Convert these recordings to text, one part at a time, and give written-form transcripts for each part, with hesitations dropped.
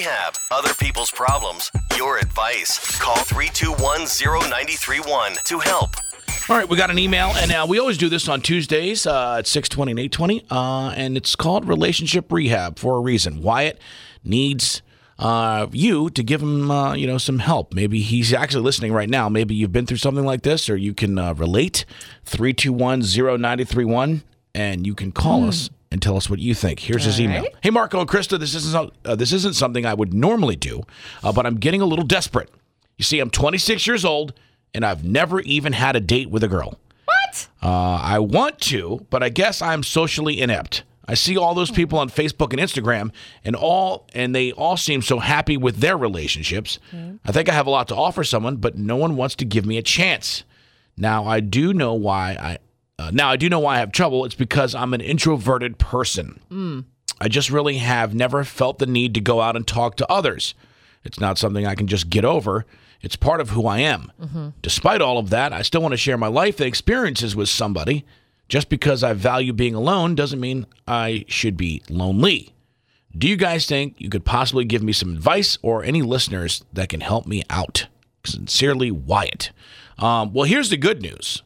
Rehab. Other people's problems. Your advice. Call 321-0931 to help. All right, we got an email, and we always do this on Tuesdays at 6:20 and 8:20, and it's called Relationship Rehab for a reason. Wyatt needs you to give him, some help. Maybe he's actually listening right now. Maybe you've been through something like this, or you can relate. 321-0931, and you can call us and tell us what you think. Here's his email. Right. Hey, Marco and Krista, this isn't something I would normally do, but I'm getting a little desperate. You see, I'm 26 years old, and I've never even had a date with a girl. What? I want to, but I guess I'm socially inept. I see all those people on Facebook and Instagram, and they all seem so happy with their relationships. I think I have a lot to offer someone, but no one wants to give me a chance. Now I do know why I have trouble. It's because I'm an introverted person. I just really have never felt the need to go out and talk to others. It's not something I can just get over. It's part of who I am. Despite all of that, I still want to share my life and experiences with somebody. Just because I value being alone doesn't mean I should be lonely. Do you guys think you could possibly give me some advice or any listeners that can help me out? Sincerely, Wyatt. Well, here's the good news.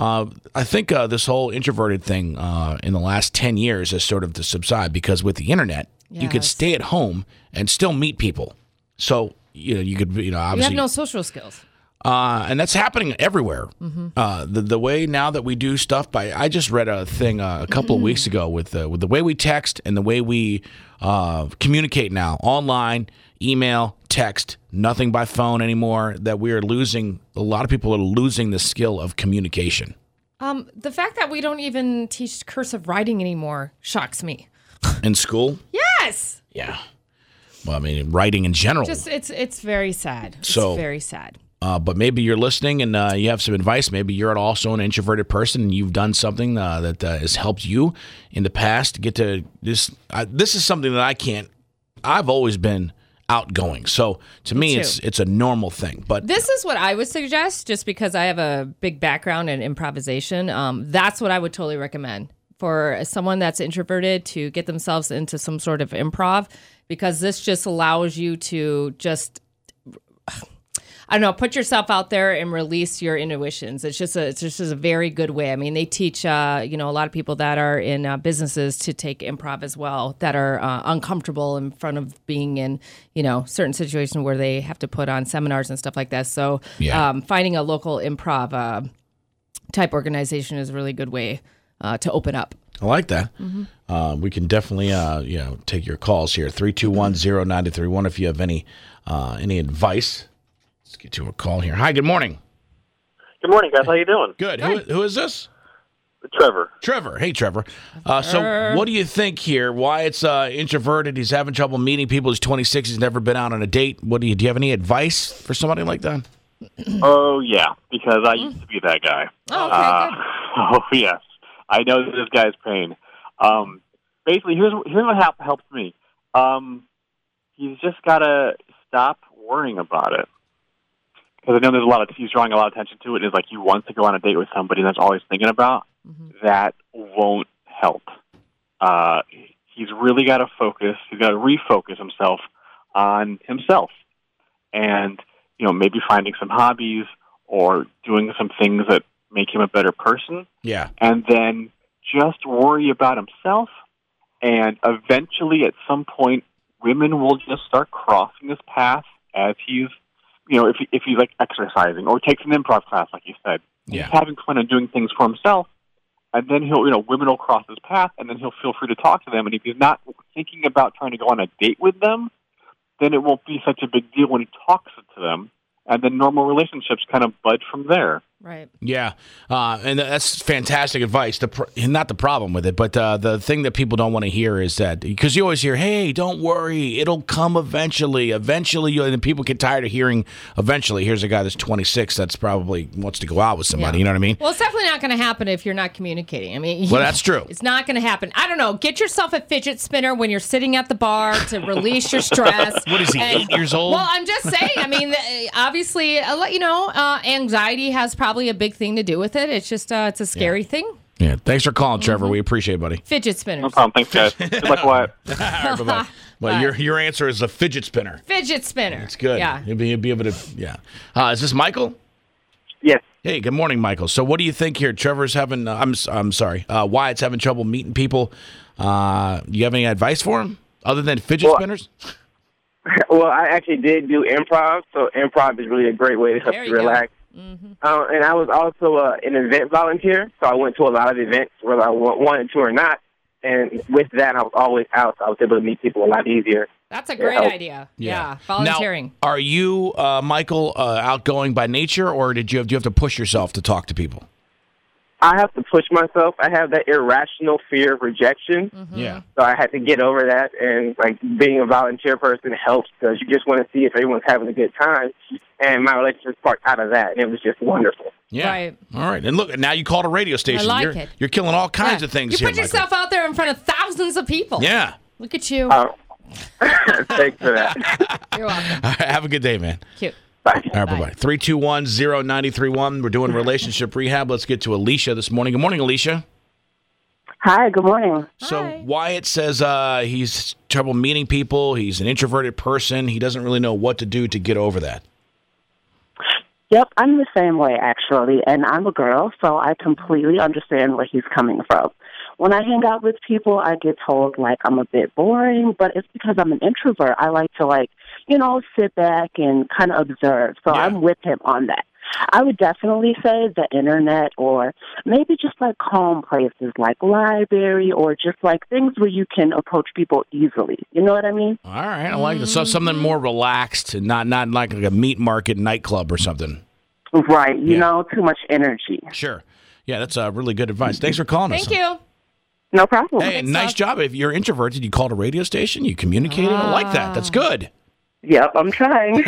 I think this whole introverted thing in the last 10 years has sort of to subside because with the internet, you could stay at home and still meet people. So, you could, obviously. You have no social skills. And that's happening everywhere. The way now that we do stuff I just read a thing a couple of weeks ago with the way we text and the way we communicate now, online, email, text, nothing by phone anymore, that a lot of people are losing the skill of communication. The fact that we don't even teach cursive writing anymore shocks me. In school? Yes. Yeah. Well, I mean, writing in general. It's very sad. It's very sad. But maybe you're listening and you have some advice. Maybe you're also an introverted person and you've done something that has helped you in the past to get to this. This is something that I can't. I've always been outgoing. So to me it's a normal thing. But this is what I would suggest, just because I have a big background in improvisation. That's what I would totally recommend for someone that's introverted to get themselves into some sort of improv, because this just allows you to just, I don't know, put yourself out there and release your intuitions. It's just a very good way. I mean, they teach, a lot of people that are in businesses to take improv as well, that are uncomfortable in front of being in, certain situations where they have to put on seminars and stuff like that. So finding a local improv type organization is a really good way to open up. I like that. We can definitely, take your calls here. 321-0931 if you have any advice. Let's get to a call here. Hi, good morning. Good morning, guys. How you doing? Good. Who is this? Trevor. Hey, Trevor. So what do you think here? Why it's introverted? He's having trouble meeting people. He's 26. He's never been out on a date. Do you have any advice for somebody like that? Oh, yeah, because I used to be that guy. Oh, okay, good. Oh, yes. I know this guy's pain. Basically, here's what helps me. He's just got to stop worrying about it. Because I know he's drawing a lot of attention to it. It's like he wants to go on a date with somebody, and that's all he's thinking about. That won't help. He's really got to focus. He's got to refocus himself on himself. And, maybe finding some hobbies or doing some things that make him a better person. Yeah. And then just worry about himself. And eventually, at some point, women will just start crossing his path as he's, if he's like exercising or takes an improv class, like you said. Yeah. He's having fun and doing things for himself. And then women will cross his path, and then he'll feel free to talk to them. And if he's not thinking about trying to go on a date with them, then it won't be such a big deal when he talks to them. And then normal relationships kind of bud from there. Right. Yeah, and that's fantastic advice. Not the problem with it, but the thing that people don't want to hear is that, because you always hear, hey, don't worry, it'll come eventually. Eventually, and people get tired of hearing eventually. Here's a guy that's 26 that's probably wants to go out with somebody, you know what I mean? Well, it's definitely not going to happen if you're not communicating. I mean, well, that's true. It's not going to happen. I don't know. Get yourself a fidget spinner when you're sitting at the bar to release your stress. What is he, 8 years old? Well, I'm just saying, I mean, obviously, anxiety has probably a big thing to do with it. It's just it's a scary thing. Yeah. Thanks for calling, Trevor. We appreciate it, buddy. Fidget spinners. No problem. Thanks, guys. Good luck, Wyatt. All right, bye-bye. Well, But your answer is a fidget spinner. fidget spinner. It's good. Yeah. You'll be able to, yeah. Is this Michael? Yes. Hey, good morning, Michael. So what do you think here? Trevor's having, I'm sorry, Wyatt's having trouble meeting people. You have any advice for him other than fidget spinners? Well, I actually did do improv, so improv is really a great way to help There you you go. relax. And I was also an event volunteer, so I went to a lot of events, whether I wanted to or not. And with that, I was always out, so I was able to meet people a lot easier. That's a great idea. Yeah. Volunteering. Now, are you, Michael, outgoing by nature, or do you have to push yourself to talk to people? I have to push myself. I have that irrational fear of rejection, Yeah. so I had to get over that. And like being a volunteer person helps because you just want to see if everyone's having a good time. And my relationship sparked out of that, and it was just wonderful. Yeah. Right. All right. And look, now you called a radio station. like you're, it. You're killing all kinds Yeah. of things You here, put yourself out there in front of thousands of people. Michael. Yeah. Look at you. Thanks for that. You're welcome. All right, have a good day, man. Cute. Bye. All right, bye-bye. 321-0931. We're doing relationship rehab. Let's get to Alicia this morning. Good morning, Alicia. Hi, good morning. So Hi. Wyatt says he's trouble meeting people. He's an introverted person. He doesn't really know what to do to get over that. Yep, I'm the same way, actually, and I'm a girl, so I completely understand where he's coming from. When I hang out with people, I get told, like, I'm a bit boring, but it's because I'm an introvert. I like to, sit back and kind of observe, so Yeah. I'm with him on that. I would definitely say the internet or maybe just, calm places like library or just, things where you can approach people easily. You know what I mean? All right, I like this. So something more relaxed and not like a meat market nightclub or something. Right. You Yeah. know, too much energy. Sure. Yeah, that's really good advice. Thanks for calling us. Thank you. No problem. Hey, nice job. If you're introverted, you called a radio station, you communicated. I like that. That's good. Yep, I'm trying.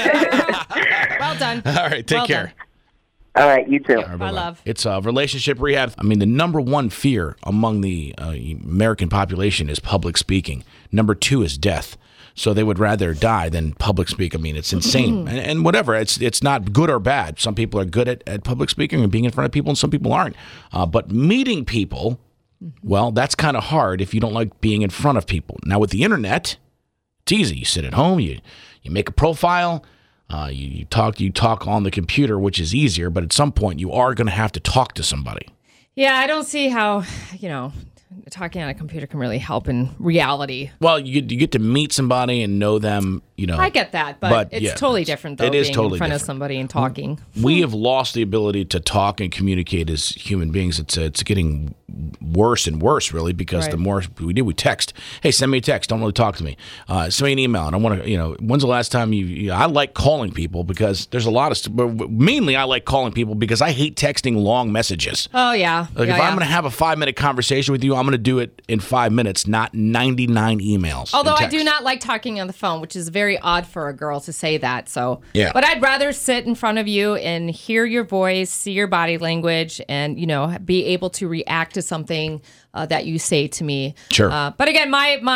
Well done. All right, take Well care. done. All right, you too. All right, Bye, bye-bye. love. It's relationship rehab. I mean, the number one fear among the American population is public speaking. Number two is death. So they would rather die than public speak. I mean, it's insane. And whatever, it's not good or bad. Some people are good at public speaking and being in front of people, and some people aren't. But meeting people, well, that's kind of hard if you don't like being in front of people. Now, with the internet, it's easy. You sit at home, you make a profile, you talk on the computer, which is easier, but at some point you are going to have to talk to somebody. Yeah, I don't see how, talking on a computer can really help in reality. Well, you get to meet somebody and know them, I get that, but it's yeah, totally different, though, it is being totally in front of different. somebody and talking. We have lost the ability to talk and communicate as human beings. It's getting worse and worse, really, because the Right. more we do, we text. Hey, send me a text. Don't really talk to me. Send me an email. And I want to, when's the last time I like calling people because there's a lot of, but mainly I like calling people because I hate texting long messages. Oh, yeah. Like yeah, if yeah. I'm going to have a 5-minute conversation with you, I'm going to do it in 5 minutes, not 99 emails. Although and I do text. not like talking on the phone, which is very odd for a girl to say that. So, Yeah. But I'd rather sit in front of you and hear your voice, see your body language, and be able to react to something that you say to me. Sure. But again,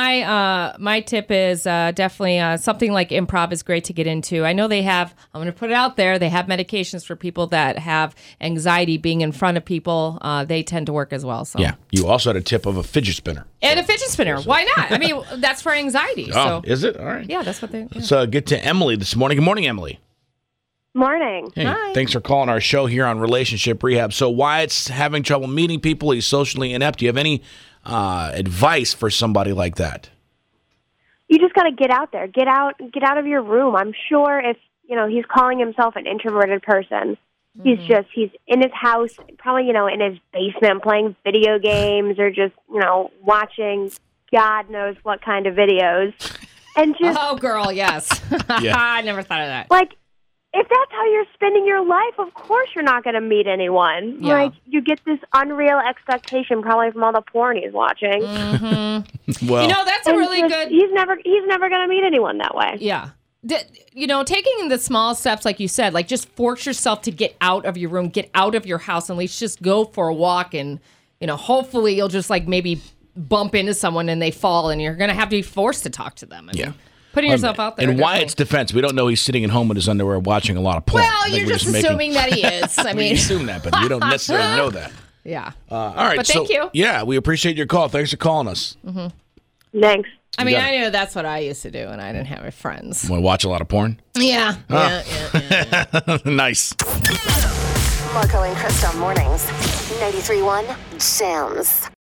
my tip is definitely something like improv is great to get into. I know they have. I'm going to put it out there. They have medications for people that have anxiety being in front of people. They tend to work as well. So. Yeah. You also had a tip of a fidget spinner. And a fidget spinner. Why not? I mean, that's for anxiety. Oh, So is it? All right. yeah, that's what they. Yeah. So get to Emily this morning. Good morning, Emily. Morning. Hey, Hi. thanks for calling our show here on Relationship Rehab. So Wyatt's having trouble meeting people. He's socially inept. Do you have any advice for somebody like that? You just got to get out there. Get out of your room. I'm sure if, he's calling himself an introverted person, he's in his house, probably, in his basement playing video games or just, watching God knows what kind of videos. And just, Oh, girl, yes. Yeah. I never thought of that. like, if that's how you're spending your life, of course you're not going to meet anyone. Yeah. Like, you get this unreal expectation probably from all the porn he's watching. Well, That's a And really just- good. He's never going to meet anyone that way. Yeah. Taking the small steps, like you said, like just force yourself to get out of your room, get out of your house, and at least just go for a walk. And, hopefully you'll just maybe bump into someone and they fall and you're going to have to be forced to talk to them. I mean, Yeah. putting yourself out there. In definitely. Wyatt's defense, we don't know he's sitting at home in his underwear watching a lot of porn. I Well, think you're we're just making- assuming that he is. I We mean, assume that, but we don't necessarily know that. yeah. All right. But thank you. Yeah, we appreciate your call. Thanks for calling us. Thanks. I mean, I knew that's what I used to do when I didn't have any friends. Want to watch a lot of porn? Yeah. Yeah. Nice. Marco and Krista mornings. 93.1 Jams.